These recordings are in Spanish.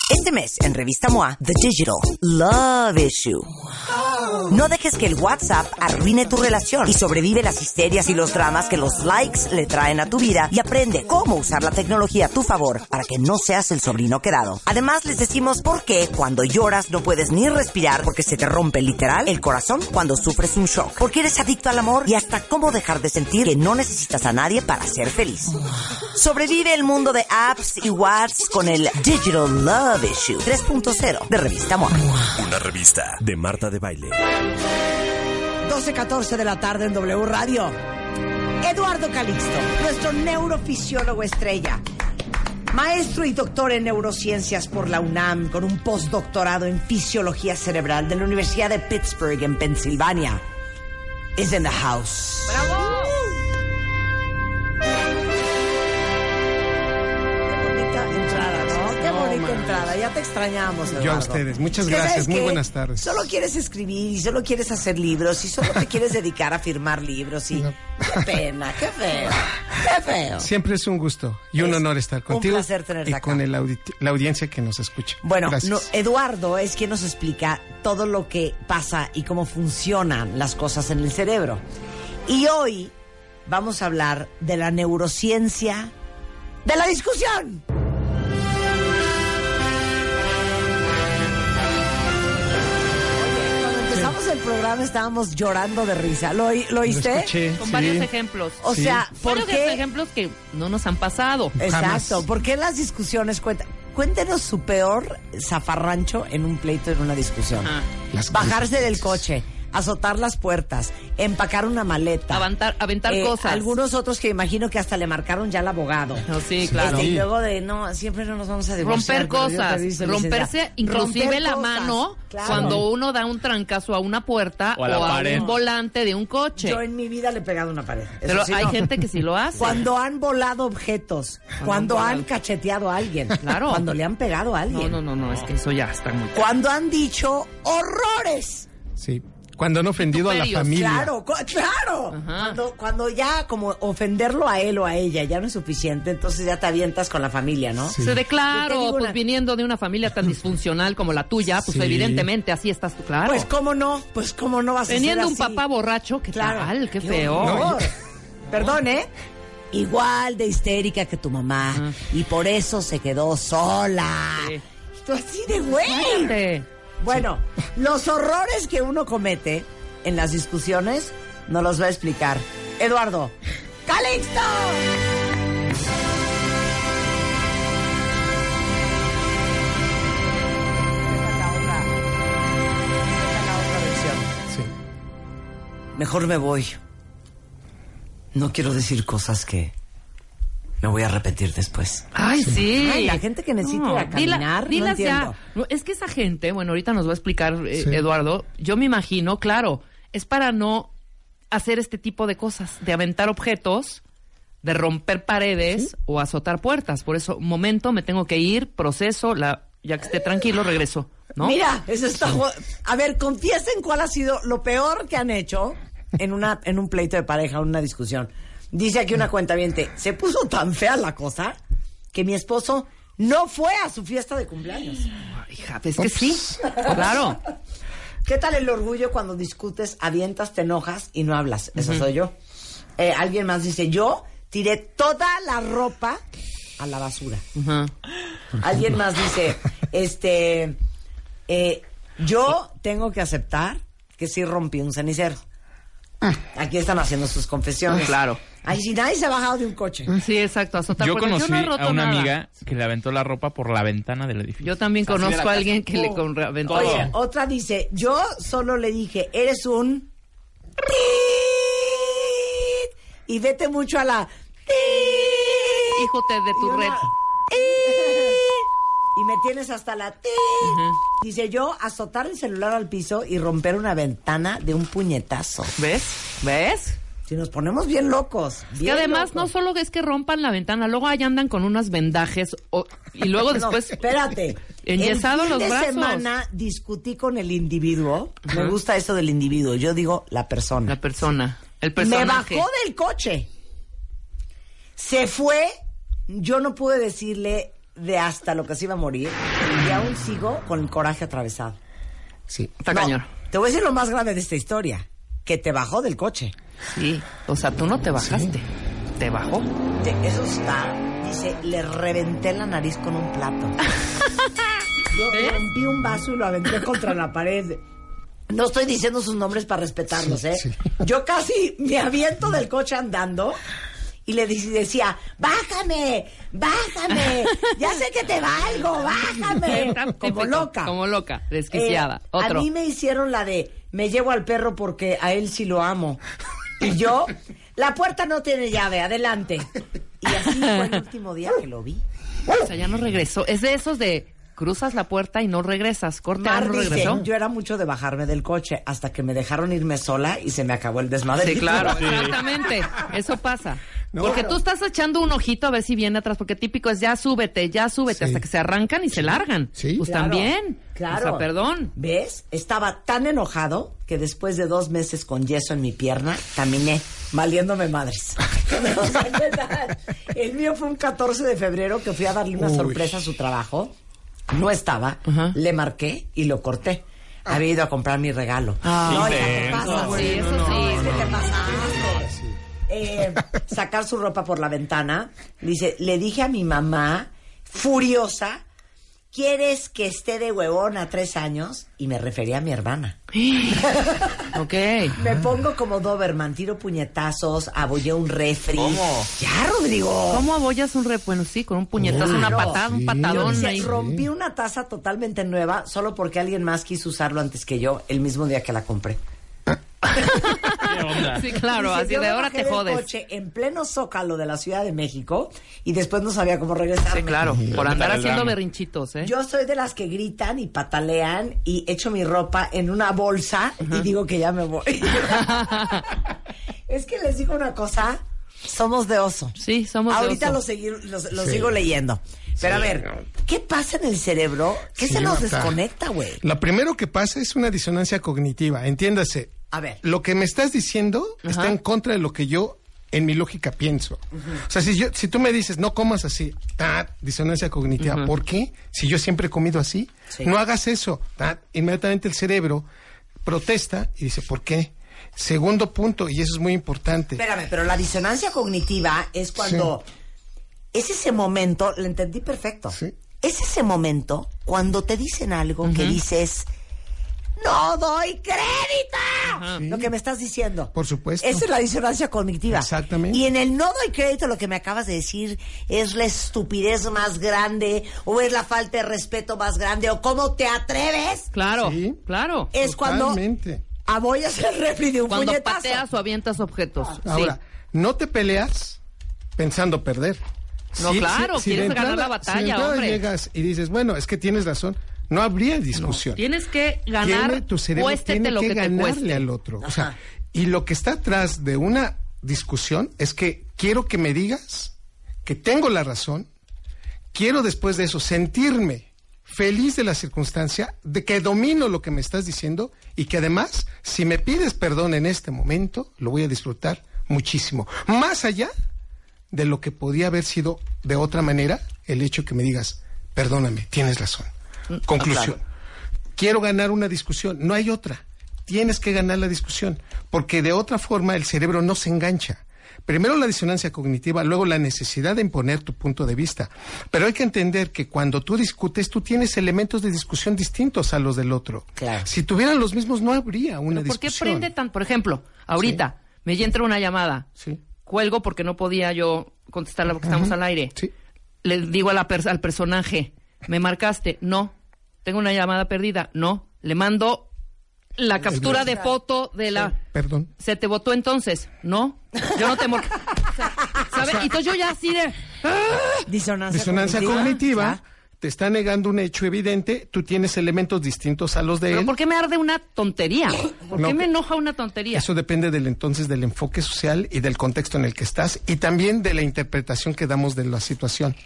Este mes, en Revista MOA, The Digital Love Issue. No dejes que el WhatsApp arruine tu relación y sobrevive las histerias y los dramas que los likes le traen a tu vida y aprende cómo usar la tecnología a tu favor para que no seas el sobrino quedado. Además, les decimos por qué cuando lloras no puedes ni respirar porque se te rompe literal el corazón cuando sufres un shock. Porque eres adicto al amor y hasta cómo dejar de sentir que no necesitas a nadie para ser feliz. Sobrevive el mundo de apps y WhatsApp con el Digital Love Issue 3.0 de Revista MOA. Una revista de Marta de Baile. 12:14 de la tarde en W Radio. Eduardo Calixto, nuestro neurofisiólogo estrella, maestro y doctor en neurociencias por la UNAM, con un postdoctorado en fisiología cerebral de la Universidad de Pittsburgh en Pensilvania, is in the house. ¡Bravo! Entrada. Ya te extrañamos, Eduardo. Yo a ustedes. Muchas gracias. Muy buenas tardes. Solo quieres escribir y solo quieres hacer libros y solo te quieres dedicar a firmar libros y... No. Qué pena, qué feo. Qué feo. Siempre es un gusto y un honor estar contigo. Un placer tenerte y acá. Con la audiencia que nos escucha. Bueno, Eduardo es quien nos explica todo lo que pasa y cómo funcionan las cosas en el cerebro. Y hoy vamos a hablar de la neurociencia de la discusión. El programa estábamos llorando de risa. ¿Lo oíste? Lo escuché, con varios ejemplos. O sea, ¿por varios qué? Ejemplos que no nos han pasado. Exacto. Jamás. ¿Por qué las discusiones cuentan? Cuéntenos su peor zafarrancho en un pleito, en una discusión. Bajarse del coche, azotar las puertas, empacar una maleta, aventar cosas. Algunos otros que imagino que hasta le marcaron ya al abogado. No, sí, claro. Y luego de, no, siempre no nos vamos a divorciar. Romper cosas, romperse inclusive la mano, claro. Cuando uno da un trancazo a una puerta o a un volante de un coche. Yo en mi vida le he pegado una pared. Pero sí, hay gente que sí lo hace. Cuando han volado objetos, cuando han cacheteado a alguien, claro. Cuando le han pegado a alguien. No, es que eso ya está muy... Cuando han dicho horrores. Sí. Cuando han ofendido a la familia. Claro. Cuando ya como ofenderlo a él o a ella ya no es suficiente, entonces ya te avientas con la familia, ¿no? Sí. Se declaró, pues viniendo de una familia tan disfuncional como la tuya, pues evidentemente así estás tú, claro. Pues cómo no vas a ser así. Teniendo un papá borracho, ¿qué tal? Qué feo. No, perdón, igual de histérica que tu mamá y por eso se quedó sola. Sí. Tú así de güey. Bueno, los horrores que uno comete en las discusiones nos los va a explicar Eduardo Calixto. La otra versión. Sí. Mejor me voy. No quiero decir cosas que me voy a repetir después. Ay, sí. Ay, la gente que necesita ir a caminar, no entiendo. No, es que esa gente, bueno, ahorita nos va a explicar Eduardo, yo me imagino, claro, es para no hacer este tipo de cosas, de aventar objetos, de romper paredes o azotar puertas. Por eso, momento, me tengo que ir, proceso, ya que esté tranquilo, regreso, ¿no? Mira, eso está... A ver, confiesen cuál ha sido lo peor que han hecho en un pleito de pareja, en una discusión. Dice aquí una cuentaviente, se puso tan fea la cosa que mi esposo no fue a su fiesta de cumpleaños. Hija, es que sí, claro. ¿Qué tal el orgullo cuando discutes, avientas, te enojas y no hablas? Eso soy yo. Alguien más dice, yo tiré toda la ropa a la basura. Alguien más dice, yo tengo que aceptar que sí rompí un cenicero. Aquí están haciendo sus confesiones. Claro. Ay, si nadie se ha bajado de un coche. Sí, exacto. Yo conocí a una amiga que le aventó la ropa por la ventana del edificio. Yo también conozco a alguien que le aventó. Oye, otra dice, yo solo le dije, eres un... y vete mucho a la... Híjote de tu red. Y me tienes hasta la... Dice yo, azotar el celular al piso y romper una ventana de un puñetazo. ¿Ves? Si nos ponemos bien locos. Y además no solo es que rompan la ventana, luego ahí andan con unos vendajes y luego después... No, espérate. Enyesados los brazos. El fin de semana discutí con el individuo. Me gusta eso del individuo. Yo digo la persona. La persona. El personaje. Me bajó del coche. Se fue. Yo no pude decirle de hasta lo que se iba a morir y aún sigo con el coraje atravesado. Sí. Está cañón. Te voy a decir lo más grave de esta historia, que te bajó del coche. Sí, o sea, tú no te bajaste, te bajó. Eso está, dice, le reventé la nariz con un plato. Yo rompí un vaso y lo aventé contra la pared. No estoy diciendo sus nombres para respetarlos, Sí. Yo casi me aviento del coche andando y le decía, bájame, ya sé que te valgo, bájame. Como loca, desquiciada. A mí me hicieron la de, me llevo al perro porque a él sí lo amo. Y yo, la puerta no tiene llave, adelante. Y así fue el último día que lo vi. O sea, ya no regresó. Es de esos de cruzas la puerta y no regresas. No regresó. Yo era mucho de bajarme del coche hasta que me dejaron irme sola y se me acabó el desmadre. Sí, claro, exactamente. Eso pasa. No, porque tú estás echando un ojito a ver si viene atrás, porque típico es ya súbete, sí. Hasta que se arrancan y se largan. Sí. Pues claro, también. Claro. O sea, perdón. ¿Ves? Estaba tan enojado que después de 2 meses con yeso en mi pierna, caminé, valiéndome madres. O sea, ¿verdad? El mío fue un 14 de febrero que fui a darle una sorpresa a su trabajo. No estaba, le marqué y lo corté. Había ido a comprar mi regalo. No, ya te pasa. Sí, eso sí. Es que te pasaste. Sacar su ropa por la ventana. Dice, le dije a mi mamá, furiosa, ¿quieres que esté de huevón a 3 años? Y me refería a mi hermana. Ok. Me pongo como Doberman, tiro puñetazos, abollé un refri. ¿Cómo? Ya, Rodrigo. ¿Cómo abollas un refri? Bueno, sí, con un puñetazo, una patada, un patadón. Yo rompí una taza totalmente nueva solo porque alguien más quiso usarlo antes que yo, el mismo día que la compré. ¿Qué onda? Sí, claro, dice, así de ahora te jodes. Coche en pleno Zócalo de la Ciudad de México y después no sabía cómo regresar. Sí, claro, por andar haciendo berrinchitos, ¿eh? Yo soy de las que gritan y patalean y echo mi ropa en una bolsa y digo que ya me voy. Es que les digo una cosa, somos de oso. Sí, somos de oso. Ahorita lo sigo leyendo. Pero a ver, ¿qué pasa en el cerebro? ¿Qué se nos desconecta, güey? Lo primero que pasa es una disonancia cognitiva. Entiéndase. A ver. Lo que me estás diciendo está en contra de lo que yo, en mi lógica, pienso. O sea, si tú me dices, no comas así, disonancia cognitiva. ¿Por qué? Si yo siempre he comido así. Sí. No hagas eso. Inmediatamente el cerebro protesta y dice, ¿por qué? Segundo punto, y eso es muy importante. Espérame, pero la disonancia cognitiva es cuando... Sí. Es ese momento, lo entendí perfecto. Sí. Es ese momento cuando te dicen algo que dices, ¡no doy crédito! Sí. Lo que me estás diciendo. Por supuesto. Esa es la disonancia cognitiva. Exactamente. Y en el no doy crédito lo que me acabas de decir es la estupidez más grande, o es la falta de respeto más grande, o cómo te atreves. Claro, claro. Es totalmente. Cuando abollas el refri de un cuando puñetazo. Cuando pateas o avientas objetos. Ahora, no te peleas pensando perder. No, claro, quieres ganar la batalla, hombre. Llegas y dices, bueno, es que tienes razón, no habría discusión. No, tienes que ganar, tu cerebro tiene lo que ganarle cueste al otro. O sea, y lo que está atrás de una discusión es que quiero que me digas que tengo la razón, quiero después de eso sentirme feliz de la circunstancia, de que domino lo que me estás diciendo y que además, si me pides perdón en este momento, lo voy a disfrutar muchísimo. Más allá de lo que podía haber sido de otra manera, el hecho que me digas, perdóname, tienes razón. Conclusión. Claro. Quiero ganar una discusión, no hay otra. Tienes que ganar la discusión, porque de otra forma el cerebro no se engancha. Primero la disonancia cognitiva, luego la necesidad de imponer tu punto de vista. Pero hay que entender que cuando tú discutes, tú tienes elementos de discusión distintos a los del otro. Claro. Si tuvieran los mismos, no habría una discusión. ¿Por qué prende tan? Por ejemplo, ahorita me entra una llamada. Sí. Cuelgo porque no podía yo contestarla porque estamos al aire. Sí. Le digo al personaje, ¿me marcaste? No. ¿Tengo una llamada perdida? No. Le mando la captura de foto de la... Perdón. ¿Se te votó entonces? No. Yo no te... ¿Sabes? Entonces yo ya así de... Disonancia cognitiva. Te está negando un hecho evidente, tú tienes elementos distintos a los de él. ¿Pero por qué me arde una tontería? ¿Por qué me enoja una tontería? Eso depende del enfoque social y del contexto en el que estás y también de la interpretación que damos de la situación.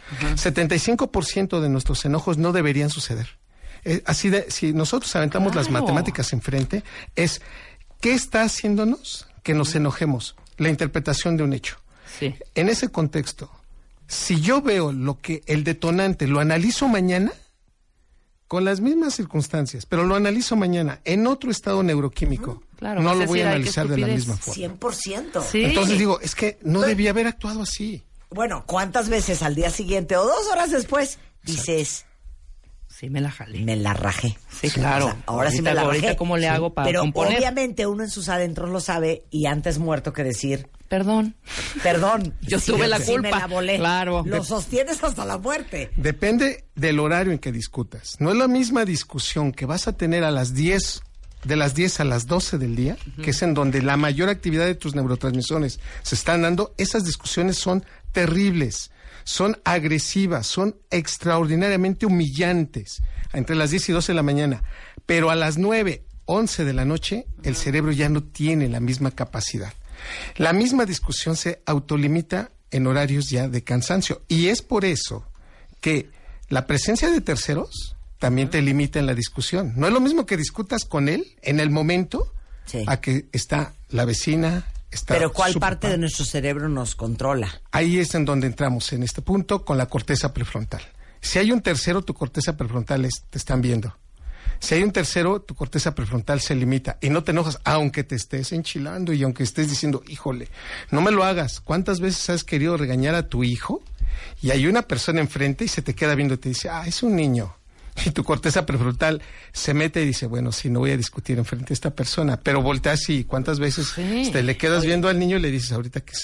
75% de nuestros enojos no deberían suceder. Así de, si nosotros aventamos las matemáticas enfrente, es ¿qué está haciéndonos que nos enojemos? La interpretación de un hecho. Sí. En ese contexto, Si yo veo el detonante, lo analizo mañana, con las mismas circunstancias, pero lo analizo mañana en otro estado neuroquímico. Claro, no lo voy a analizar de la misma forma. 100%. Sí. Entonces digo, es que no debía haber actuado así. Bueno, ¿cuántas veces al día siguiente o 2 horas después dices, sí, me la jalé? Me la rajé. Sí, claro. O sea, ahora sí me la rajé. Ahorita, ¿cómo le hago para Pero componer? obviamente uno en sus adentros lo sabe y antes muerto que decir, Perdón. yo tuve la sí culpa. me la volé. Claro. Lo sostienes hasta la muerte. Depende del horario en que discutas. No es la misma discusión que vas a tener de las 10 a las 12 del día, que es en donde la mayor actividad de tus neurotransmisores se están dando. Esas discusiones son terribles, son agresivas, son extraordinariamente humillantes, entre las 10 y 12 de la mañana. Pero a las 9, 11 de la noche, el cerebro ya no tiene la misma capacidad. La misma discusión se autolimita en horarios ya de cansancio. Y es por eso que la presencia de terceros también te limita en la discusión. No es lo mismo que discutas con él en el momento a que está la vecina, está Pero ¿cuál su parte papá. de nuestro cerebro nos controla? Ahí es en donde entramos en este punto con la corteza prefrontal. Si hay un tercero, tu corteza prefrontal te están viendo. Si hay un tercero, tu corteza prefrontal se limita y no te enojas, aunque te estés enchilando y aunque estés diciendo, híjole, no me lo hagas. ¿Cuántas veces has querido regañar a tu hijo y hay una persona enfrente y se te queda viendo y te dice, es un niño? Y tu corteza prefrontal se mete y dice, bueno, sí, no voy a discutir enfrente de esta persona, pero volteas y ¿cuántas veces le quedas viendo al niño y le dices, ahorita que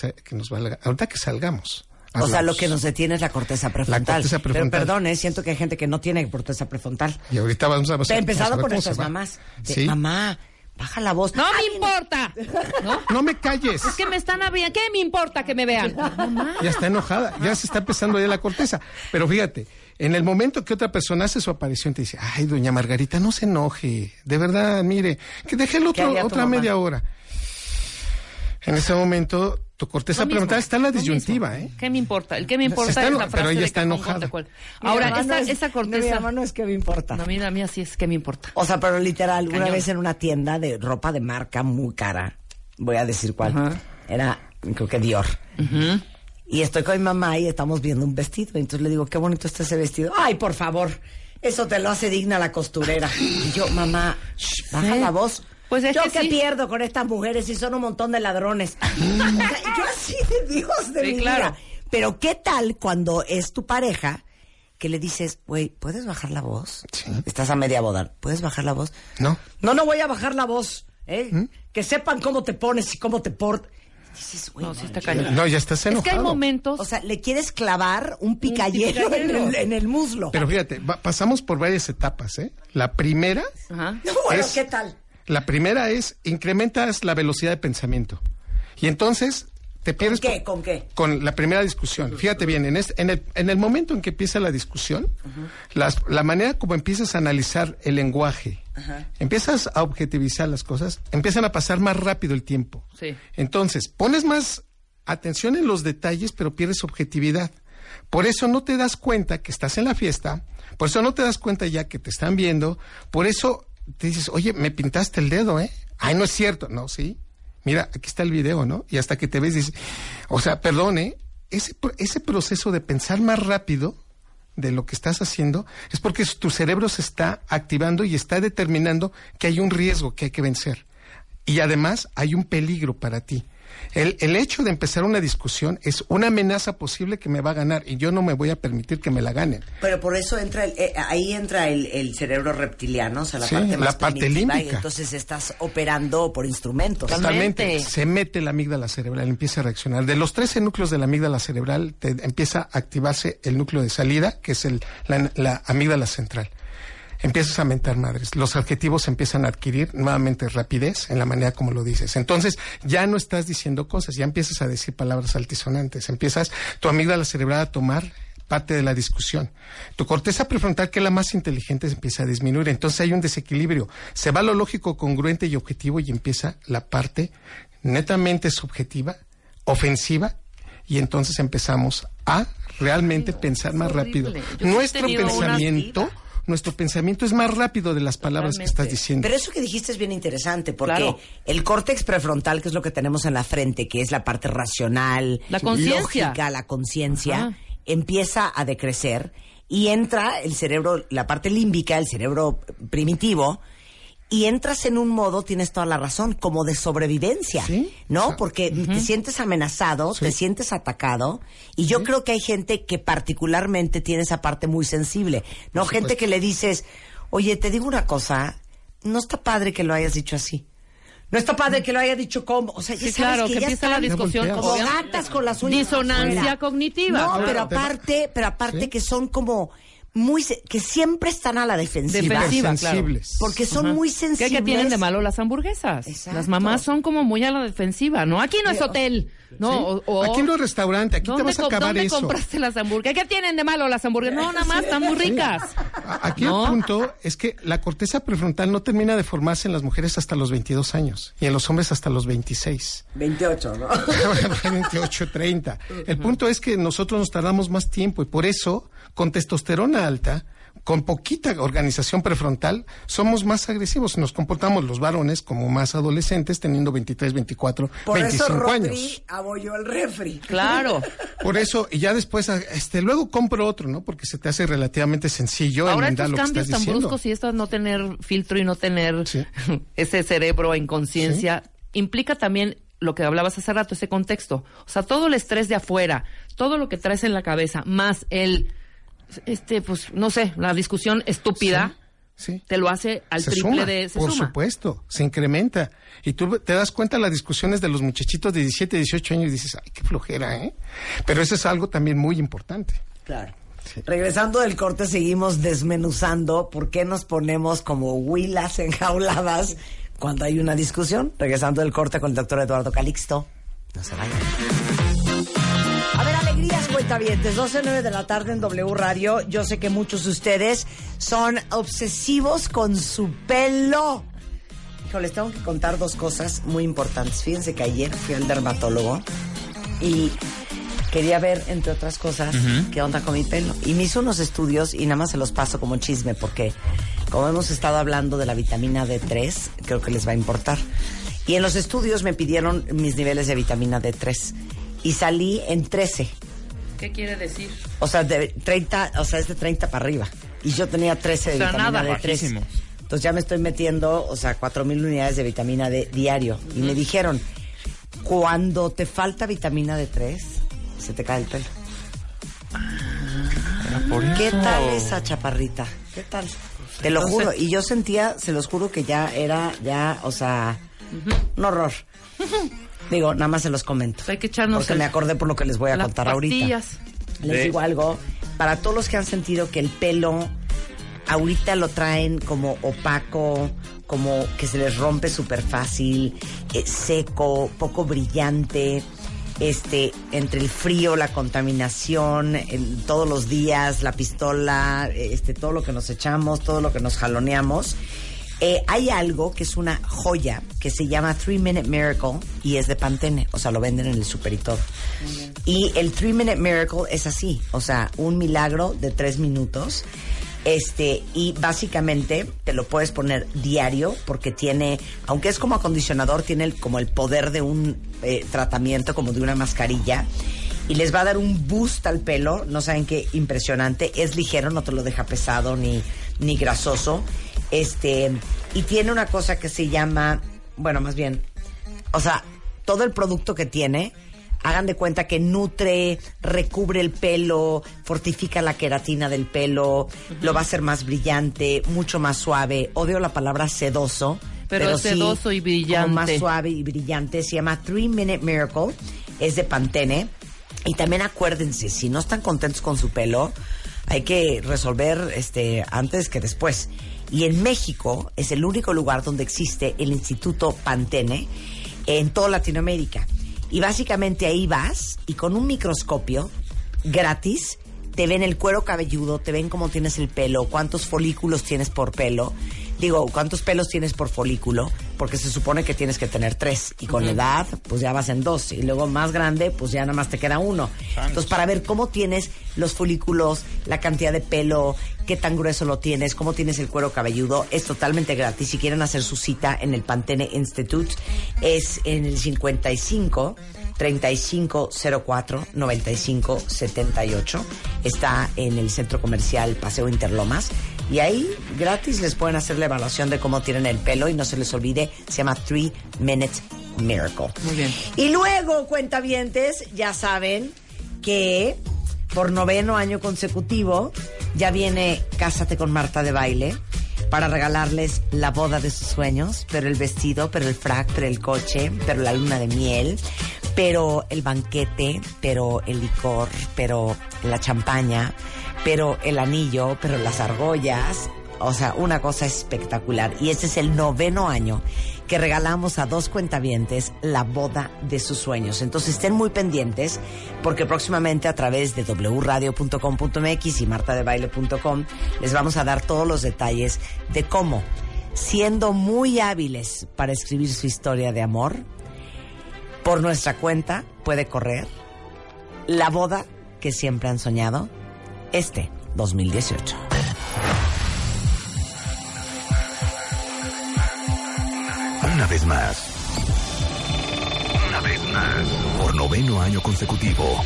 salgamos? O sea, lo que nos detiene es la corteza prefrontal. La corteza prefrontal. Pero perdón, siento que hay gente que no tiene corteza prefrontal. Y ahorita vamos a ver Empezado por cómo nuestras se va. mamás. ¿Sí? Mamá, baja la voz. ¡No me importa! No me calles. Es que me están viendo. ¿Qué me importa que me vean? Mamá. Ya está enojada, ya se está empezando ya la corteza. Pero fíjate, en el momento que otra persona hace su aparición te dice, ay, doña Margarita, no se enoje, de verdad, mire, que deje otra media hora. En ese momento, tu corteza prefrontal está en la disyuntiva, ¿eh? ¿Qué me importa? El que me importa es la frase pero ella de está Cajón enojada. Contra Ahora, esa corteza... Mi mamá no es que me importa. No, mira, a mí así es que me importa. O sea, pero literal, una Cañón. vez en una tienda de ropa de marca muy cara, voy a decir cuál, era, creo que Dior. Y estoy con mi mamá y estamos viendo un vestido. Entonces le digo, qué bonito está ese vestido. Ay, por favor, eso te lo hace digna la costurera. Y yo, mamá, baja la voz. Pues es yo que que sí. pierdo con estas mujeres y son un montón de ladrones. O sea, yo así de Dios de mi vida. Pero ¿qué tal cuando es tu pareja que le dices, güey, ¿puedes bajar la voz? Sí. Estás a media boda, ¿puedes bajar la voz? No. No voy a bajar la voz, ¿eh? Que sepan cómo te pones y cómo te portas. Dices, güey, No, sí está cañón. No, ya estás enojado. Es que hay momentos... o sea, le quieres clavar un picayelo en el muslo. Pero fíjate, pasamos por varias etapas, ¿eh? La primera... Ajá. Bueno, ¿qué tal? La primera es, incrementas la velocidad de pensamiento. Y entonces te pierdes... ¿Con qué? Con la primera discusión. Fíjate bien, en el momento en que empieza la discusión, la manera como empiezas a analizar el lenguaje, empiezas a objetivizar las cosas, empiezan a pasar más rápido el tiempo. Sí. Entonces, pones más atención en los detalles, pero pierdes objetividad. Por eso no te das cuenta que estás en la fiesta, por eso no te das cuenta ya que te están viendo, por eso te dices, oye, me pintaste el dedo, ¿eh? Ay, no es cierto. No, sí. Mira, aquí está el video, ¿no? Y hasta que te ves, dices, o sea, perdón, ¿eh? Ese proceso de pensar más rápido de lo que estás haciendo es porque tu cerebro se está activando y está determinando que hay un riesgo que hay que vencer. Y además hay un peligro para ti. El hecho de empezar una discusión es una amenaza posible que me va a ganar y yo no me voy a permitir que me la ganen. Pero por eso entra ahí entra el cerebro reptiliano, o sea, la parte más primitiva, límbica. y entonces estás operando por instrumentos. Totalmente. Se mete la amígdala cerebral, empieza a reaccionar. De los 13 núcleos de la amígdala cerebral, empieza a activarse el núcleo de salida, que es la amígdala central. Empiezas a mentar madres. Los adjetivos empiezan a adquirir nuevamente rapidez en la manera como lo dices. Entonces, ya no estás diciendo cosas, ya empiezas a decir palabras altisonantes. Empiezas tu amígdala cerebral a tomar parte de la discusión. Tu corteza prefrontal, que es la más inteligente, se empieza a disminuir. Entonces hay un desequilibrio. Se va lo lógico, congruente y objetivo y empieza la parte netamente subjetiva, ofensiva, y entonces empezamos a realmente pensar más rápido. Nuestro pensamiento es más rápido de las palabras que estás diciendo. Pero eso que dijiste es bien interesante, porque Claro. el córtex prefrontal, que es lo que tenemos en la frente, que es la parte racional, La conciencia. lógica, la conciencia, empieza a decrecer y entra el cerebro, la parte límbica, el cerebro primitivo, y entras en un modo, tienes toda la razón, como de sobrevivencia, ¿sí? ¿No? Porque te sientes amenazado, te sientes atacado, y yo creo que hay gente que particularmente tiene esa parte muy sensible, ¿no? Gente que le dices, oye, te digo una cosa, no está padre que lo hayas dicho así. No está padre que lo haya dicho como, o sea, ya sabes claro, que ya empieza la discusión como gatas con las uñas. Disonancia cognitiva. No, claro. pero aparte que son como que siempre están a la defensiva. Sensibles. Claro. Porque son muy sensibles. ¿Qué tienen de malo las hamburguesas? Exacto. Las mamás son como muy a la defensiva, ¿no? Aquí no es hotel, ¿no? ¿Sí? Aquí no es restaurante, aquí te vas a acabar eso. ¿Dónde compraste las hamburguesas? ¿Qué tienen de malo las hamburguesas? No, nada más, están muy ricas. Aquí el punto es que la corteza prefrontal no termina de formarse en las mujeres hasta los 22 años y en los hombres hasta los 26. 28, ¿no? 28, 30. El punto es que nosotros nos tardamos más tiempo y por eso, con testosterona alta, con poquita organización prefrontal, somos más agresivos. Nos comportamos los varones como más adolescentes, teniendo 23, 24, por 25 eso años. Abolló el refri. Claro. Por eso, y ya después, luego compro otro, ¿no? Porque se te hace relativamente sencillo enmendar lo que estás diciendo. Ahora estos cambios tan bruscos y esto no tener filtro y no tener ese cerebro en conciencia, implica también lo que hablabas hace rato, ese contexto. O sea, todo el estrés de afuera, todo lo que traes en la cabeza, más pues, no sé, la discusión estúpida, te lo hace al triple suma, por supuesto, se incrementa. Y tú te das cuenta de las discusiones de los muchachitos de 17, 18 años y dices, ay, qué flojera, ¿eh? Pero eso es algo también muy importante. Claro. Sí. Regresando del corte, seguimos desmenuzando por qué nos ponemos como huilas enjauladas cuando hay una discusión. Regresando del corte con el doctor Eduardo Calixto. No se vayan. A ver, alegrías, cuentavientes, 12:09 de la tarde en W Radio. Yo sé que muchos de ustedes son obsesivos con su pelo. Hijo, les tengo que contar dos cosas muy importantes. Fíjense que ayer fui al dermatólogo y quería ver, entre otras cosas, qué onda con mi pelo. Y me hizo unos estudios y nada más se los paso como chisme porque como hemos estado hablando de la vitamina D3, creo que les va a importar. Y en los estudios me pidieron mis niveles de vitamina D3. Y salí en 13. ¿Qué quiere decir? O sea, de 30, o sea, es de 30 para arriba. Y yo tenía 13 de vitamina nada, D3. Bajísimo. Entonces ya me estoy metiendo, o sea, 4,000 unidades de vitamina D diario. Y me dijeron, cuando te falta vitamina D3, se te cae el pelo. ¿Qué tal esa chaparrita? ¿Qué tal? Te lo juro. Y yo sentía, se los juro que ya era, o sea, un horror. Digo, nada más se los comento. Hay que echarnos porque me acordé por lo que les voy a contar pastillas. Ahorita. Les digo algo. Para todos los que han sentido que el pelo ahorita lo traen como opaco, como que se les rompe súper fácil, seco, poco brillante, entre el frío, la contaminación, todos los días, la pistola, todo lo que nos echamos, todo lo que nos jaloneamos. Hay algo que es una joya que se llama 3 Minute Miracle y es de Pantene, o sea, lo venden en el super y todo. Y el 3 Minute Miracle es así, o sea, un milagro de 3 minutos. Y básicamente te lo puedes poner diario porque tiene, aunque es como acondicionador, tiene como el poder de un tratamiento, como de una mascarilla. Y les va a dar un boost al pelo, no saben qué impresionante. Es ligero, no te lo deja pesado ni grasoso. Y tiene una cosa que se llama, bueno, más bien, o sea, todo el producto que tiene, hagan de cuenta que nutre, recubre el pelo, fortifica la queratina del pelo, lo va a hacer más brillante, mucho más suave. Odio la palabra sedoso, pero sedoso sí, y brillante. Como más suave y brillante. Se llama 3 Minute Miracle, es de Pantene. Y también acuérdense, si no están contentos con su pelo, hay que resolver antes que después. Y en México es el único lugar donde existe el Instituto Pantene en toda Latinoamérica. Y básicamente ahí vas y con un microscopio gratis te ven el cuero cabelludo, te ven cómo tienes el pelo, cuántos folículos tienes por pelo. Digo, cuántos pelos tienes por folículo, porque se supone que tienes que tener 3. Y con la edad, pues ya vas en 2. Y luego más grande, pues ya nada más te queda 1. Entonces, para ver cómo tienes los folículos, la cantidad de pelo, qué tan grueso lo tienes, cómo tienes el cuero cabelludo, es totalmente gratis. Si quieren hacer su cita en el Pantene Institute, es en el 55 3504-9578. Está en el Centro Comercial Paseo Interlomas. Y ahí, gratis, les pueden hacer la evaluación de cómo tienen el pelo. Y no se les olvide, se llama 3 Minute Miracle. Muy bien. Y luego, cuentavientes, ya saben que por 9º año consecutivo ya viene Cásate con Marta de Baile para regalarles la boda de sus sueños, pero el vestido, pero el frac, pero el coche, pero la luna de miel, pero el banquete, pero el licor, pero la champaña, pero el anillo, pero las argollas. O sea, una cosa espectacular. Y este es el 9º año que regalamos a 2 cuentavientes la boda de sus sueños. Entonces estén muy pendientes porque próximamente a través de wradio.com.mx y martadebaile.com les vamos a dar todos los detalles de cómo, siendo muy hábiles para escribir su historia de amor, por nuestra cuenta puede correr la boda que siempre han soñado este 2018. Una vez más, por 9º año consecutivo.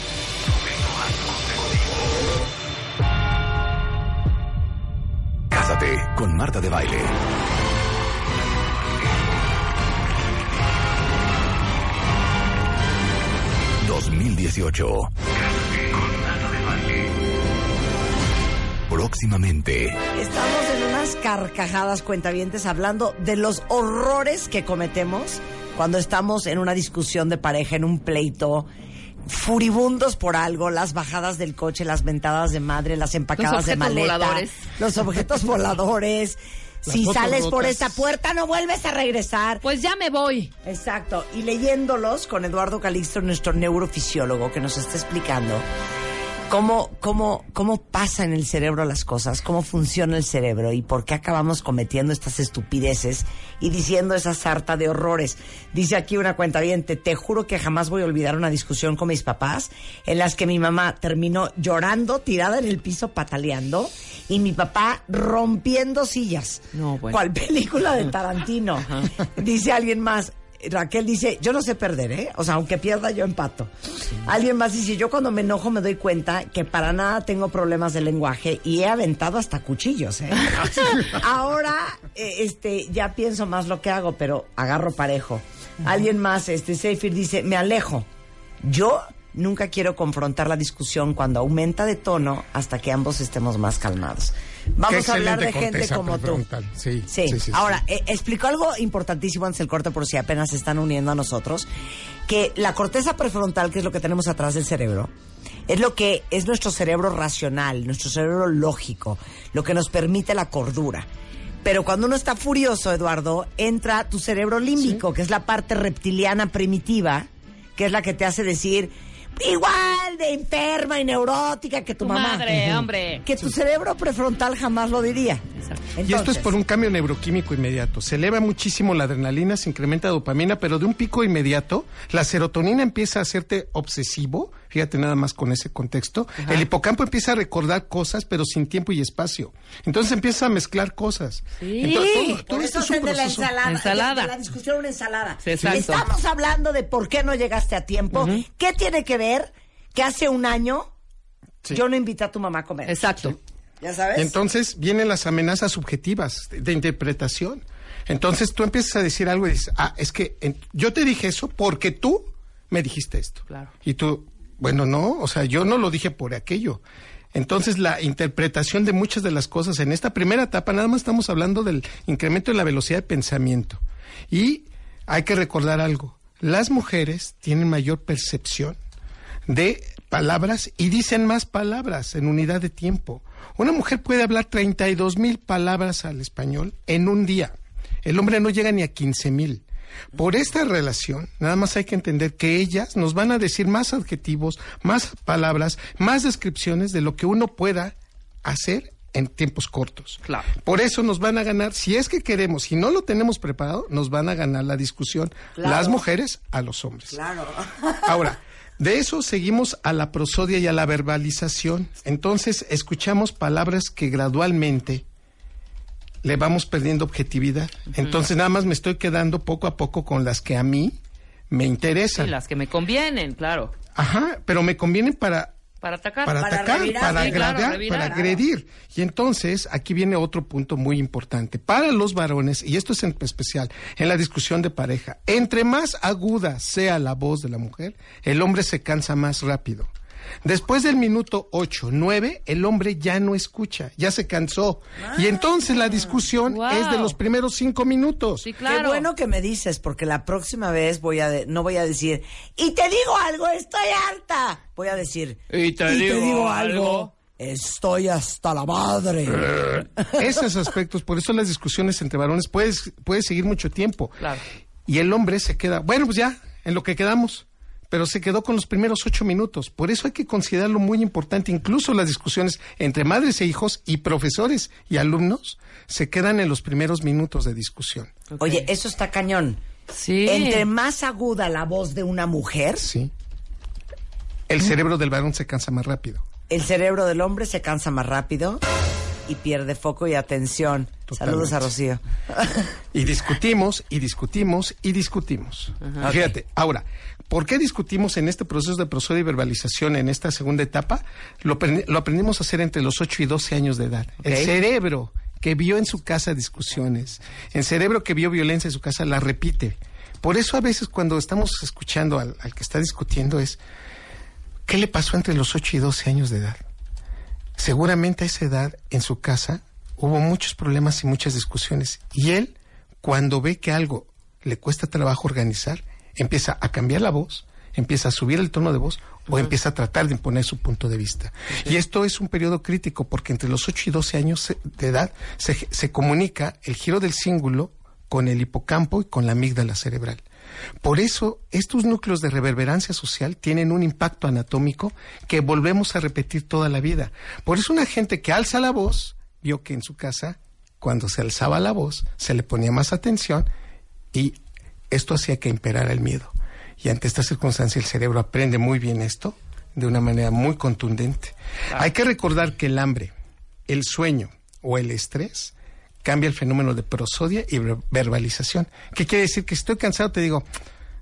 Cásate con Marta de Baile. ...2018. Cásate con Marta de Baile. Próximamente. Estamos en unas carcajadas, cuentavientes, hablando de los horrores que cometemos cuando estamos en una discusión de pareja, en un pleito, furibundos por algo, las bajadas del coche, las mentadas de madre, las empacadas de maleta, voladores. Los objetos voladores. Si sales por esa puerta no vuelves a regresar. Pues ya me voy. Exacto. Y leyéndolos con Eduardo Calixto, nuestro neurofisiólogo, que nos está explicando cómo pasa en el cerebro las cosas, cómo funciona el cerebro y por qué acabamos cometiendo estas estupideces y diciendo esa sarta de horrores. Dice aquí una cuentaviente: te juro que jamás voy a olvidar una discusión con mis papás en las que mi mamá terminó llorando, tirada en el piso, pataleando, y mi papá rompiendo sillas. No, bueno. ¿Cuál película de Tarantino? Dice alguien más. Raquel dice, yo no sé perder, ¿eh? O sea, aunque pierda, yo empato. Sí. Alguien más dice, yo cuando me enojo me doy cuenta que para nada tengo problemas de lenguaje y he aventado hasta cuchillos, ¿eh? Ahora, ya pienso más lo que hago, pero agarro parejo. Alguien más, Seifir dice, me alejo. Yo nunca quiero confrontar la discusión cuando aumenta de tono hasta que ambos estemos más calmados. Vamos a hablar de gente como tú. Sí. Ahora, explicó algo importantísimo antes del corte, por si apenas se están uniendo a nosotros, que la corteza prefrontal, que es lo que tenemos atrás del cerebro, es lo que es nuestro cerebro racional, nuestro cerebro lógico, lo que nos permite la cordura. Pero cuando uno está furioso, Eduardo, entra tu cerebro límbico, que es la parte reptiliana primitiva, que es la que te hace decir... igual de enferma y neurótica que tu mamá. Madre, hombre. Que tu cerebro prefrontal jamás lo diría. Entonces, y esto es por un cambio neuroquímico inmediato. Se eleva muchísimo la adrenalina, se incrementa la dopamina, pero de un pico inmediato, la serotonina empieza a hacerte obsesivo. Fíjate nada más con ese contexto. Ajá. El hipocampo empieza a recordar cosas, pero sin tiempo y espacio. Entonces empieza a mezclar cosas. Sí. Entonces, todo esto es un de la ensalada. De la discusión una ensalada. Sí, estamos hablando de por qué no llegaste a tiempo. Uh-huh. ¿Qué tiene que ver que hace un año yo no invité a tu mamá a comer? Exacto. Sí. ¿Ya sabes? Entonces vienen las amenazas subjetivas de interpretación. Entonces tú empiezas a decir algo y dices, es que yo te dije eso porque tú me dijiste esto. Claro. Y tú, bueno, no, o sea, yo no lo dije por aquello. Entonces la interpretación de muchas de las cosas en esta primera etapa, nada más estamos hablando del incremento de la velocidad de pensamiento. Y hay que recordar algo, las mujeres tienen mayor percepción de palabras y dicen más palabras en unidad de tiempo. Una mujer puede hablar 32,000 palabras al español en un día. El hombre no llega ni a 15,000. Por esta relación, nada más hay que entender que ellas nos van a decir más adjetivos, más palabras, más descripciones de lo que uno pueda hacer en tiempos cortos. Claro. Por eso nos van a ganar, si es que queremos, si no lo tenemos preparado, nos van a ganar la discusión, claro, las mujeres a los hombres. Claro. Ahora, de eso seguimos a la prosodia y a la verbalización. Entonces, escuchamos palabras que gradualmente le vamos perdiendo objetividad. Uh-huh. Entonces, nada más me estoy quedando poco a poco con las que a mí me interesan. Sí, las que me convienen, claro. Ajá, pero me convienen para atacar. Para agredir. Y entonces, aquí viene otro punto muy importante. Para los varones, y esto es en especial, en la discusión de pareja, entre más aguda sea la voz de la mujer, el hombre se cansa más rápido. Después del minuto 8, 9, el hombre ya no escucha, ya se cansó. Y entonces la discusión es de los primeros 5 minutos. Sí, claro. Qué bueno que me dices, porque la próxima vez no voy a decir, y te digo algo, estoy harta. Voy a decir, y te digo algo. Estoy hasta la madre. Esos aspectos, por eso las discusiones entre varones puede seguir mucho tiempo. Claro. Y el hombre se queda, bueno, pues ya, en lo que quedamos. Pero se quedó con los primeros 8 minutos. Por eso hay que considerarlo muy importante. Incluso las discusiones entre madres e hijos y profesores y alumnos se quedan en los primeros minutos de discusión. Okay. Oye, eso está cañón. Sí. Entre más aguda la voz de una mujer, sí, el cerebro del varón se cansa más rápido. El cerebro del hombre se cansa más rápido y pierde foco y atención. Totalmente. Saludos a Rocío. Y discutimos, y discutimos, y discutimos. Ajá. Fíjate, ahora, ¿por qué discutimos en este proceso de prosodia y verbalización en esta segunda etapa? Lo aprendimos a hacer entre los 8 y 12 años de edad. Okay. El cerebro que vio en su casa discusiones, el cerebro que vio violencia en su casa, la repite. Por eso a veces cuando estamos escuchando al que está discutiendo es, ¿qué le pasó entre los 8 y 12 años de edad? Seguramente a esa edad, en su casa, hubo muchos problemas y muchas discusiones. Y él, cuando ve que algo le cuesta trabajo organizar, empieza a cambiar la voz, empieza a subir el tono de voz o empieza a tratar de imponer su punto de vista. Y esto es un periodo crítico porque entre los 8 y 12 años de edad se comunica el giro del cíngulo con el hipocampo y con la amígdala cerebral. Por eso, estos núcleos de reverberancia social tienen un impacto anatómico que volvemos a repetir toda la vida. Por eso una gente que alza la voz, vio que en su casa, cuando se alzaba la voz, se le ponía más atención y esto hacía que imperara el miedo. Y ante esta circunstancia el cerebro aprende muy bien esto de una manera muy contundente. Claro. Hay que recordar que el hambre, el sueño o el estrés cambia el fenómeno de prosodia y verbalización. ¿Qué quiere decir? Que si estoy cansado te digo,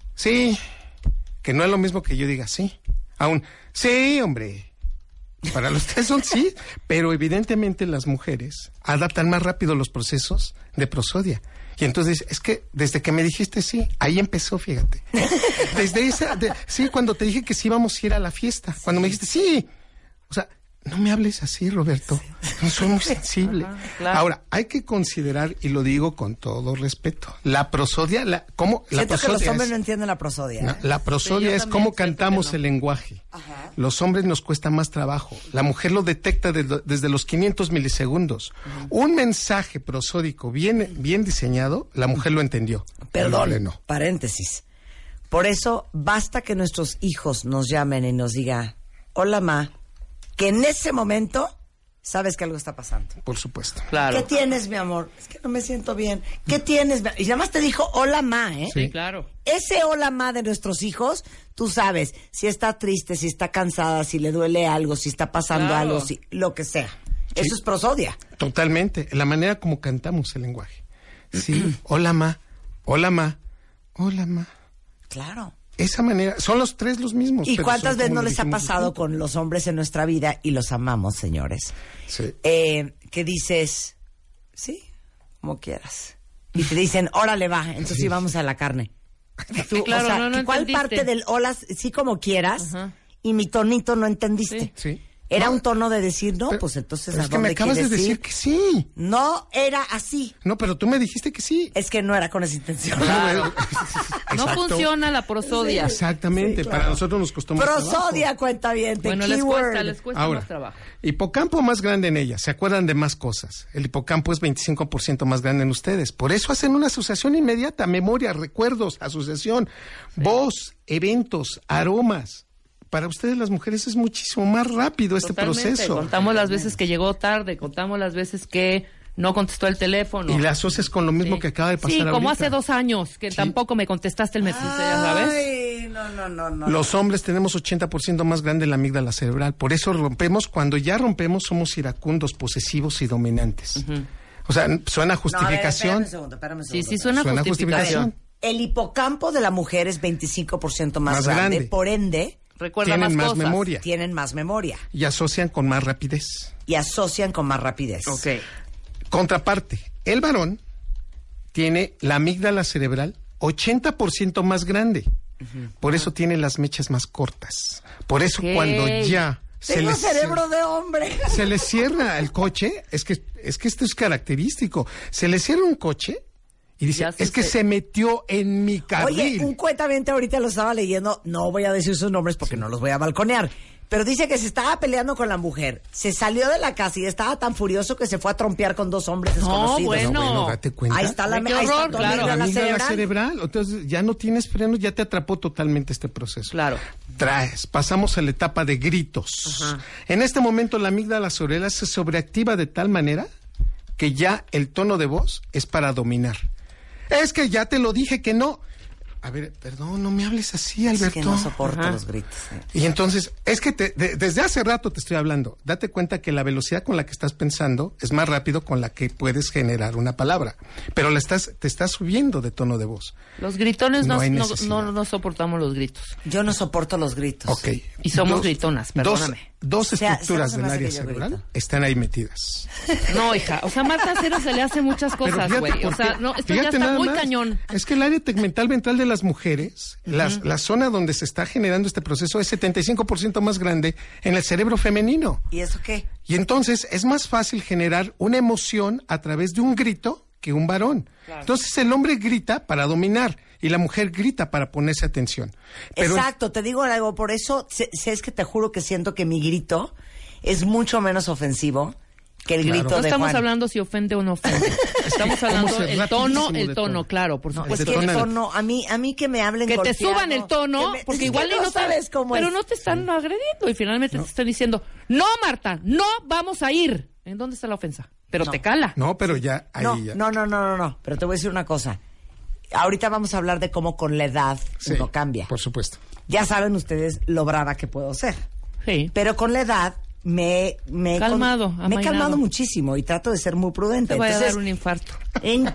sí, que no es lo mismo que yo diga sí. Aún, sí, hombre. Para los tres son sí, pero evidentemente las mujeres adaptan más rápido los procesos de prosodia. Y entonces, es que desde que me dijiste sí, ahí empezó, fíjate. Desde sí, cuando te dije que sí íbamos a ir a la fiesta. Sí. Cuando me dijiste sí. O sea, no me hables así, Roberto. No soy muy sensible. Ajá, claro. Ahora, hay que considerar, y lo digo con todo respeto, la prosodia, ¿cómo? La Siento prosodia que los hombres no entienden la prosodia. No, la prosodia es cómo cantamos el lenguaje. Ajá. Los hombres nos cuesta más trabajo. La mujer lo detecta desde los 500 milisegundos. Un mensaje prosódico bien diseñado, la mujer lo entendió. Perdón, no. Paréntesis. Por eso, basta que nuestros hijos nos llamen y nos digan, hola, ma, que en ese momento sabes que algo está pasando. Por supuesto. Claro. ¿Qué tienes, mi amor? Es que no me siento bien. ¿Qué tienes? Y nada más te dijo hola, ma, ¿eh? Sí, claro. Ese hola, ma de nuestros hijos, tú sabes si está triste, si está cansada, si le duele algo, si está pasando algo, si lo que sea. Sí. Eso es prosodia. Totalmente. La manera como cantamos el lenguaje. Sí, hola, ma. Hola, ma. Hola, ma. Claro. Esa manera, son los tres los mismos. ¿Y cuántas veces no les ha pasado con los hombres en nuestra vida, y los amamos, señores? Sí. Que dices, sí, como quieras. Y te dicen, órale, va, entonces sí vamos a la carne. Tú, claro, o sea, no ¿cuál entendiste? parte del hola, sí como quieras? Ajá. Y mi tonito no entendiste. Sí. Era un tono de decir, no, pues entonces pero ¿a es que me dónde acabas de quieres decir ir? que sí. No era así. No, pero tú me dijiste que sí. Es que no era con esa intención. Claro. No Exacto. funciona la prosodia. Exactamente, Sí, claro. Para nosotros nos costó más Prosodia, trabajo. cuenta bien, Bueno, les cuesta Ahora, más trabajo. Hipocampo más grande en ella, se acuerdan de más cosas. El hipocampo es 25% más grande en ustedes. Por eso hacen una asociación inmediata, memoria, recuerdos, asociación, voz, eventos, aromas. Para ustedes las mujeres es muchísimo más rápido este Totalmente. proceso. Contamos las veces que llegó tarde, contamos las veces que no contestó el teléfono. Y la asocias con lo mismo que acaba de pasar ahorita. Sí, como hace 2 años, que tampoco me contestaste el mensaje, ¿sabes? Ay, no. Los hombres tenemos 80% más grande la amígdala cerebral. Por eso rompemos, cuando ya rompemos somos iracundos, posesivos y dominantes. O sea, suena justificación. No, espérame un segundo. Sí, suena justificación. El hipocampo de la mujer es 25% más grande. Por ende, recuerda más cosas. Memoria. Tienen más memoria. Y asocian con más rapidez. Ok. Contraparte, el varón tiene la amígdala cerebral 80% más grande. Por eso tiene las mechas más cortas. Por eso cuando ya tengo cerebro de hombre. Se le cierra el coche, es que esto es característico. Se le cierra un coche y dice, es que se metió en mi carril. Oye, un cuentamente ahorita lo estaba leyendo, no voy a decir sus nombres porque no los voy a balconear. Pero dice que se estaba peleando con la mujer. Se salió de la casa y estaba tan furioso que se fue a trompear con 2 hombres desconocidos. Bueno, date cuenta. Ahí está la amígdala cerebral. Entonces ya no tienes frenos, ya te atrapó totalmente este proceso. Claro. Pasamos a la etapa de gritos. Ajá. En este momento la amígdala cerebral se sobreactiva de tal manera que ya el tono de voz es para dominar. Es que ya te lo dije que no. A ver, perdón, no me hables así, Alberto. Es que no soporto los gritos. Y entonces, es que desde hace rato te estoy hablando. Date cuenta que la velocidad con la que estás pensando es más rápido con la que puedes generar una palabra. Pero te estás subiendo de tono de voz. Los gritones no soportamos los gritos. Yo no soporto los gritos. Ok. Y somos gritonas, perdóname. Dos estructuras del área cerebral están ahí metidas. No, hija. O sea, Marta Cero se le hace muchas cosas, güey. O sea, no, esto ya está muy cañón. Es que el área tegmental ventral de las mujeres, la zona donde se está generando este proceso es 75% más grande en el cerebro femenino. ¿Y eso qué? Y entonces es más fácil generar una emoción a través de un grito que un varón. Claro. Entonces el hombre grita para dominar y la mujer grita para ponerse atención. Pero exacto, te digo algo, por eso es que te juro que siento que mi grito es mucho menos ofensivo que el grito de Juan. No estamos hablando si ofende o no ofende. Estamos hablando el tono, claro, por supuesto. Es que el tono, a mí que me hablen que golpeado, te suban el tono, porque igual no sabes cómo pero no te están agrediendo y finalmente te están diciendo, no, Marta, no vamos a ir. ¿En dónde está la ofensa? Pero te cala. No, pero ya ahí ya. No, pero te voy a decir una cosa. Ahorita vamos a hablar de cómo con la edad uno cambia. Por supuesto. Ya saben ustedes lo brava que puedo ser. Sí. Pero con la edad me he calmado muchísimo y trato de ser muy prudente. Te voy a dar un infarto. En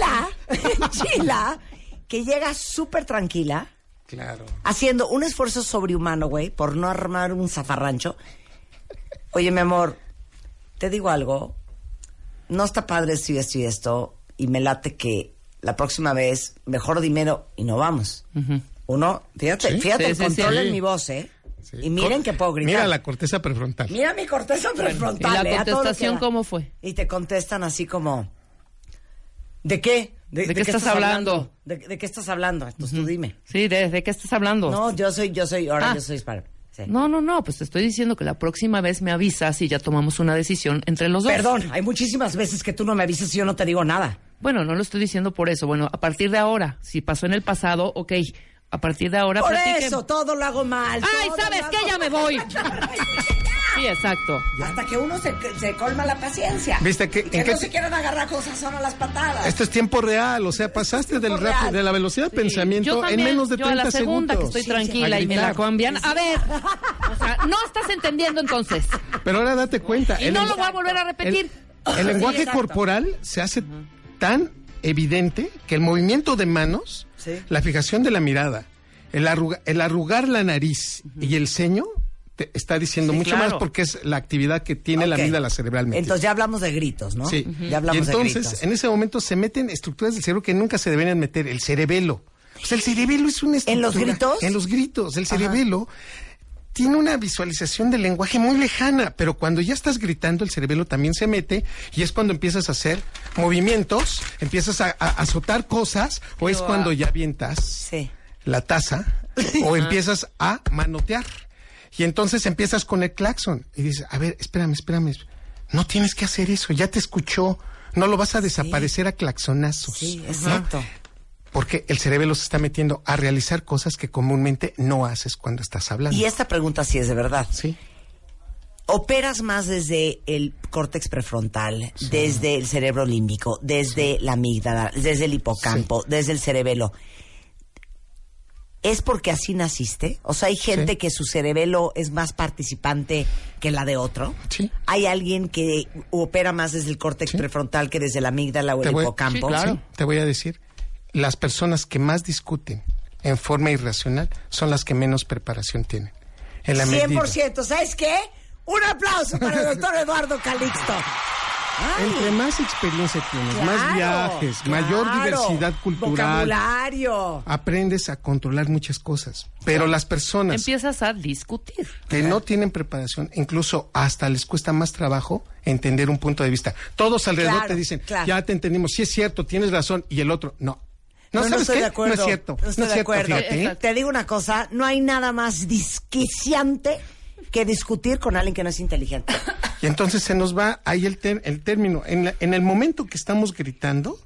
Chila, que llega súper tranquila. Claro. Haciendo un esfuerzo sobrehumano, güey, por no armar un zafarrancho. Oye, mi amor, te digo algo. No está padre esto y esto y esto. Y me late que la próxima vez mejor dinero y no vamos. Uno, fíjate el control en mi voz, ¿eh? Sí. Y miren que puedo gritar. Mira la corteza prefrontal. Mira mi corteza prefrontal. ¿Y la contestación cómo fue? Y te contestan así como, ¿de qué? ¿De qué estás hablando? ¿De qué estás hablando? Entonces tú dime. Sí, ¿de qué estás hablando? No, yo soy hispano. Sí. No, pues te estoy diciendo que la próxima vez me avisas y ya tomamos una decisión entre los dos. Perdón, hay muchísimas veces que tú no me avisas y yo no te digo nada. Bueno, no lo estoy diciendo por eso. Bueno, a partir de ahora, si pasó en el pasado, ok. A partir de ahora... Por eso, todo lo hago mal. ¡Ay, sabes qué! ¡Ya me voy! Sí, exacto. Hasta que uno se colma la paciencia. ¿Viste que no se quieren agarrar cosas solo a las patadas? Esto es tiempo real, o sea, pasaste de la velocidad de pensamiento también, en menos de 30 segundos. Yo a la segunda que estoy tranquila y me la cambian. A ver, o sea, no estás entendiendo entonces. Pero ahora date cuenta. Y no lo voy a volver a repetir. El lenguaje corporal se hace tan evidente que el movimiento de manos, la fijación de la mirada, el arrugar la nariz y el ceño te está diciendo mucho más porque es la actividad que tiene la amígdala cerebralmente. Entonces ya hablamos de gritos, ¿no? Sí. Ya hablamos y entonces, en ese momento se meten estructuras del cerebro que nunca se deberían meter. El cerebelo. O sea, el cerebelo es una estructura. ¿En los gritos? En los gritos. El cerebelo tiene una visualización del lenguaje muy lejana, pero cuando ya estás gritando, el cerebelo también se mete y es cuando empiezas a hacer movimientos, empiezas a azotar cosas, o es cuando ya avientas la taza, o empiezas a manotear. Y entonces empiezas con el claxon y dices, a ver, espérame, no tienes que hacer eso, ya te escuchó, no lo vas a desaparecer a claxonazos. Sí, exacto. ¿No? Porque el cerebelo se está metiendo a realizar cosas que comúnmente no haces cuando estás hablando. Y esta pregunta sí es de verdad. Sí. ¿Operas más desde el córtex prefrontal, desde el cerebro límbico, desde la amígdala, desde el hipocampo, desde el cerebelo? ¿Es porque así naciste? O sea, hay gente que su cerebelo es más participante que la de otro. Sí. ¿Hay alguien que opera más desde el córtex prefrontal que desde la amígdala o el hipocampo? Sí, claro. Te voy a decir. las personas que más discuten en forma irracional son las que menos preparación tienen. En la 100%. ¿Sabes qué? Un aplauso para el doctor Eduardo Calixto. Ay. Entre más experiencia tienes, más viajes, mayor diversidad cultural, vocabulario, aprendes a controlar muchas cosas. Pero las personas empiezas a discutir que no tienen preparación, incluso hasta les cuesta más trabajo entender un punto de vista. Todos alrededor te dicen, ya te entendimos, sí es cierto, tienes razón, y el otro, no. No, ¿sabes qué? No es cierto. No estoy de acuerdo. Te digo una cosa, no hay nada más disquiciante que discutir con alguien que no es inteligente. Y entonces se nos va ahí el término. En el momento que estamos gritando,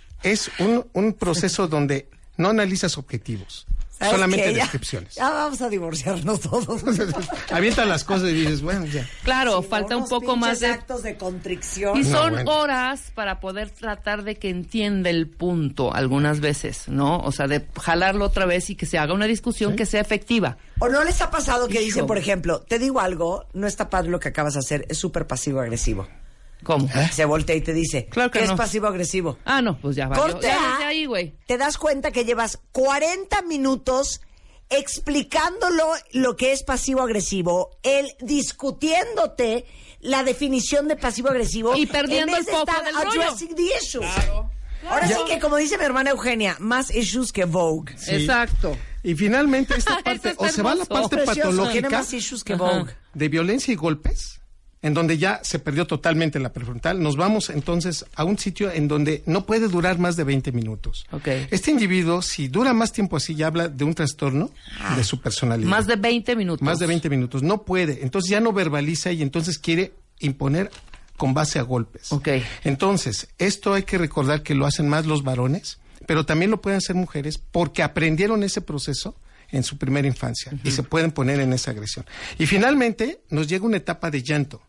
es un proceso donde no analizas objetivos, solamente descripciones. Ya vamos a divorciarnos todos. Avienta las cosas y dices, bueno, ya. Claro, falta un poco más de actos de contrición. Y son horas para poder tratar de que entienda el punto algunas veces, ¿no? O sea, de jalarlo otra vez y que se haga una discusión que sea efectiva. ¿O no les ha pasado que dicen, por ejemplo, te digo algo, no está padre lo que acabas de hacer, es súper pasivo-agresivo? ¿Cómo? Se voltea y te dice, claro que ¿qué no es pasivo-agresivo? Ah, no, pues ya va. Corte ya desde ahí, güey. Te das cuenta que llevas 40 minutos explicándolo lo que es pasivo-agresivo, él discutiéndote la definición de pasivo-agresivo y perdiendo el foco del rollo. Addressing the issues. Claro. Ahora sí que, como dice mi hermana Eugenia, más issues que Vogue. Sí. Exacto. Y finalmente esta parte, o se va a la parte patológica tiene más issues que Vogue. De violencia y golpes, en donde ya se perdió totalmente la prefrontal. Nos vamos entonces a un sitio en donde no puede durar más de 20 minutos. Okay. Este individuo, si dura más tiempo así, ya habla de un trastorno de su personalidad. Más de 20 minutos. Más de 20 minutos. No puede. Entonces ya no verbaliza y entonces quiere imponer con base a golpes. Okay. Entonces, esto hay que recordar que lo hacen más los varones, pero también lo pueden hacer mujeres porque aprendieron ese proceso en su primera infancia y se pueden poner en esa agresión. Y finalmente nos llega una etapa de llanto.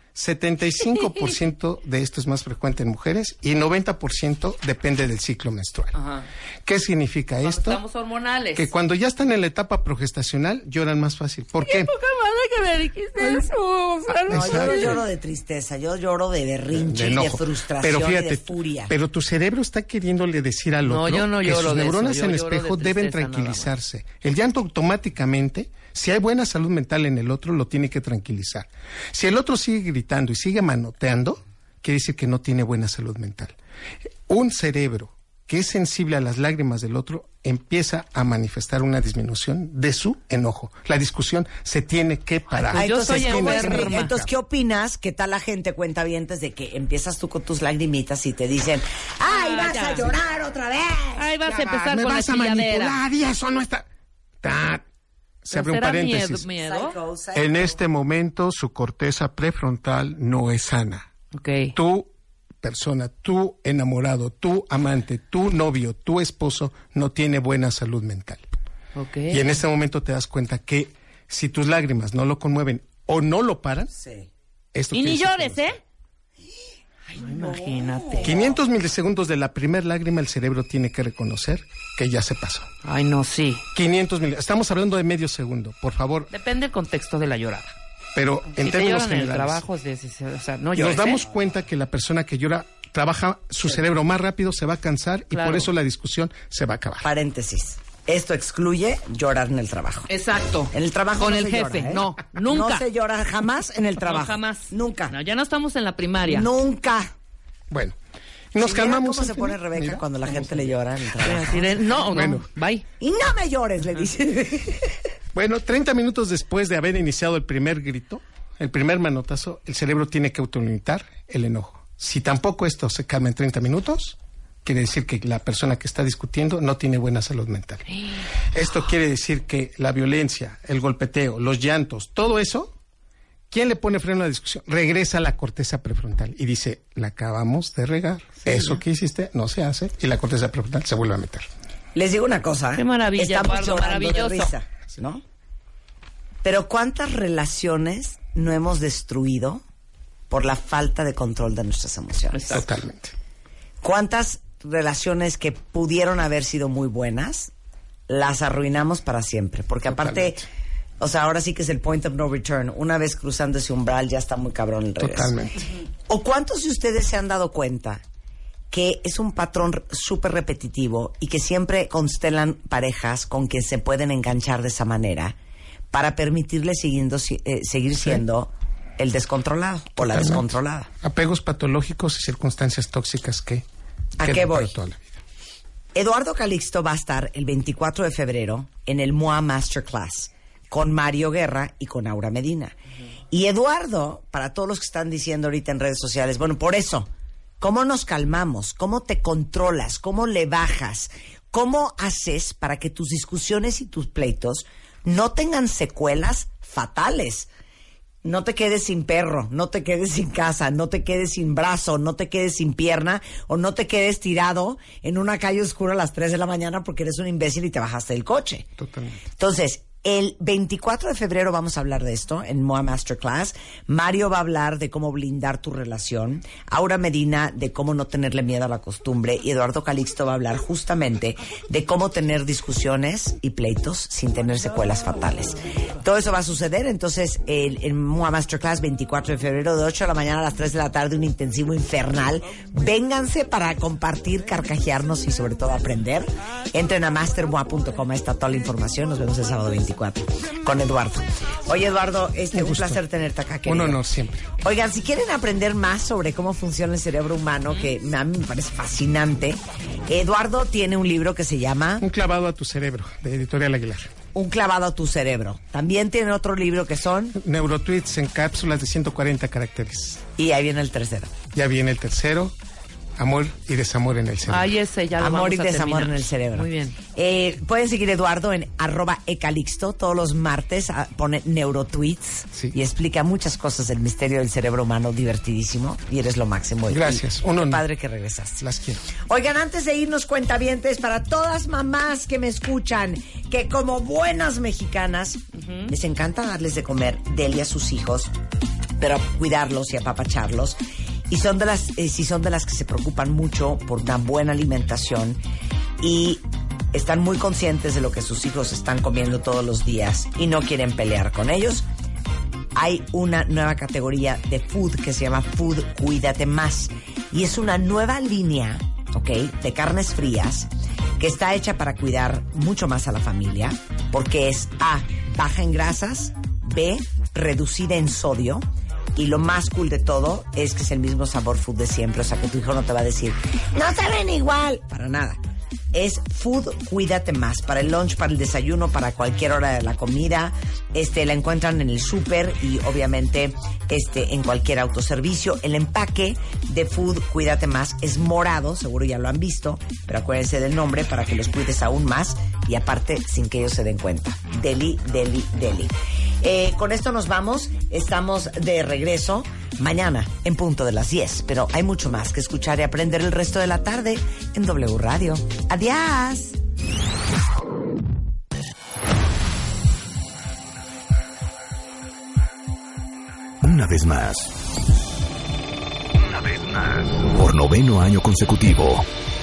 75% de esto es más frecuente en mujeres y 90% depende del ciclo menstrual. Ajá. ¿Qué significa esto? Estamos hormonales. Que cuando ya están en la etapa progestacional lloran más fácil. ¿Por qué? ¡Qué poca madre que me dijiste eso! No, yo no lloro de tristeza, yo lloro de berrinche, de frustración, pero fíjate, y de furia. Pero tu cerebro está queriéndole decir al otro yo no que lloro sus de neuronas eso, en el lloro espejo de deben tristeza, tranquilizarse. El llanto automáticamente, si hay buena salud mental en el otro, lo tiene que tranquilizar. Si el otro sigue gritando y sigue manoteando, quiere decir que no tiene buena salud mental. Un cerebro que es sensible a las lágrimas del otro empieza a manifestar una disminución de su enojo. La discusión se tiene que parar. Entonces, ¿qué opinas? ¿Qué tal la gente cuentavientes de que empiezas tú con tus lagrimitas y te dicen, ¡ay, vas a llorar otra vez! ¡Ay, vas a empezar con la chilladera! ¡Me vas a manipular! ¡Y eso no está! Se abre un paréntesis. ¿Miedo? En este momento su corteza prefrontal no es sana. Okay. Tu persona, tu enamorado, tu amante, tu novio, tu esposo no tiene buena salud mental. Okay. Y en este momento te das cuenta que si tus lágrimas no lo conmueven o no lo paran, esto y ni llores, ¿eh? Ay, no. Imagínate. 500 milisegundos de la primer lágrima el cerebro tiene que reconocer que ya se pasó. Ay, no, sí. 500 milisegundos. Estamos hablando de medio segundo, por favor. Depende del contexto de la llorada. Pero en términos generales, en el trabajo, o sea, no llores, nos damos cuenta que la persona que llora trabaja su cerebro más rápido, se va a cansar y por eso la discusión se va a acabar. Paréntesis. Esto excluye llorar en el trabajo. Exacto. En el trabajo con no el se jefe, llora, ¿eh? No, nunca. No se llora jamás en el trabajo. No, jamás. Nunca. No, ya no estamos en la primaria. Nunca. Bueno, nos calmamos. ¿Cómo se pone Rebeca cuando la gente le llora en el trabajo? No, bye. Y no me llores, le dice. Bueno, 30 minutos después de haber iniciado el primer grito, el primer manotazo, el cerebro tiene que autolimitar el enojo. Si tampoco esto se calma en 30 minutos, quiere decir que la persona que está discutiendo no tiene buena salud mental. Esto quiere decir que la violencia, el golpeteo, los llantos, todo eso, ¿quién le pone freno a la discusión? Regresa a la corteza prefrontal y dice, la acabamos de regar. Eso que hiciste no se hace y la corteza prefrontal se vuelve a meter. Les digo una cosa. Qué maravilla, estamos Eduardo, maravilloso. de risa, ¿no? Pero ¿cuántas relaciones no hemos destruido por la falta de control de nuestras emociones? Totalmente. ¿Cuántas relaciones que pudieron haber sido muy buenas las arruinamos para siempre? Porque aparte, o sea, ahora sí que es el point of no return. Una vez cruzando ese umbral ya está muy cabrón el regreso. Totalmente. ¿O cuántos de ustedes se han dado cuenta que es un patrón súper repetitivo y que siempre constelan parejas con quien se pueden enganchar de esa manera para permitirle seguir siendo el descontrolado o la descontrolada. Apegos patológicos y circunstancias tóxicas que ¿a qué voy? Para toda la vida. Eduardo Calixto va a estar el 24 de febrero en el MOA Masterclass con Mario Guerra y con Aura Medina. Y Eduardo, para todos los que están diciendo ahorita en redes sociales, bueno, por eso, ¿cómo nos calmamos? ¿Cómo te controlas? ¿Cómo le bajas? ¿Cómo haces para que tus discusiones y tus pleitos no tengan secuelas fatales? No te quedes sin perro, no te quedes sin casa, no te quedes sin brazo, no te quedes sin pierna o no te quedes tirado en una calle oscura a las 3 de la mañana porque eres un imbécil y te bajaste del coche. Totalmente. Entonces, el 24 de febrero vamos a hablar de esto en MOA Masterclass. Mario va a hablar de cómo blindar tu relación. Aura Medina de cómo no tenerle miedo a la costumbre. Y Eduardo Calixto va a hablar justamente de cómo tener discusiones y pleitos sin tener secuelas fatales. Todo eso va a suceder. Entonces, el MOA Masterclass 24 de febrero de 8 de la mañana a las 3 de la tarde, un intensivo infernal. Vénganse para compartir, carcajearnos y sobre todo aprender. Entren a mastermoa.com, ahí está toda la información. Nos vemos el sábado 24 con Eduardo. Oye, Eduardo, un placer tenerte acá. Un honor siempre. Oigan, si quieren aprender más sobre cómo funciona el cerebro humano, que a mí me parece fascinante, Eduardo tiene un libro que se llama Un clavado a tu cerebro, de Editorial Aguilar. Un clavado a tu cerebro. También tiene otro libro que son Neurotweets en cápsulas de 140 caracteres. Y ahí viene el tercero. Ya viene el tercero. Amor y desamor en el cerebro. Ay, ese ya lo Amor y vamos a desamor terminar. en el cerebro. Muy bien. Pueden seguir a Eduardo en @ecalixto. Todos los martes pone neurotweets y explica muchas cosas del misterio del cerebro humano, divertidísimo. Y eres lo máximo. Gracias. Qué padre que regresaste. Las quiero. Oigan, antes de irnos, cuentavientes, para todas mamás que me escuchan, que como buenas mexicanas, les encanta darles de comer deli a sus hijos, pero cuidarlos y apapacharlos. Y son de las que se preocupan mucho por una buena alimentación y están muy conscientes de lo que sus hijos están comiendo todos los días y no quieren pelear con ellos. Hay una nueva categoría de food que se llama Food Cuídate Más. Y es una nueva línea, ¿ok?, de carnes frías que está hecha para cuidar mucho más a la familia, porque es A, baja en grasas, B, reducida en sodio. Y lo más cool de todo es que es el mismo sabor food de siempre. O sea, que tu hijo no te va a decir, no saben igual. Para nada. Es Food Cuídate Más. Para el lunch, para el desayuno, para cualquier hora de la comida. La encuentran en el súper y obviamente en cualquier autoservicio. El empaque de Food Cuídate Más es morado, seguro ya lo han visto, pero acuérdense del nombre para que los cuides aún más y aparte sin que ellos se den cuenta. Deli, deli, deli. Con esto nos vamos. Estamos de regreso mañana en punto de las 10. Pero hay mucho más que escuchar y aprender el resto de la tarde en W Radio. ¡Adiós! Una vez más. Por 9º año consecutivo.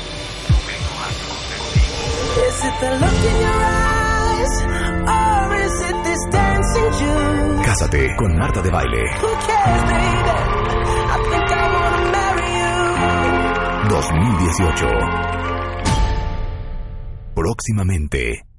Cásate con Marta de Baile. 2018. Próximamente.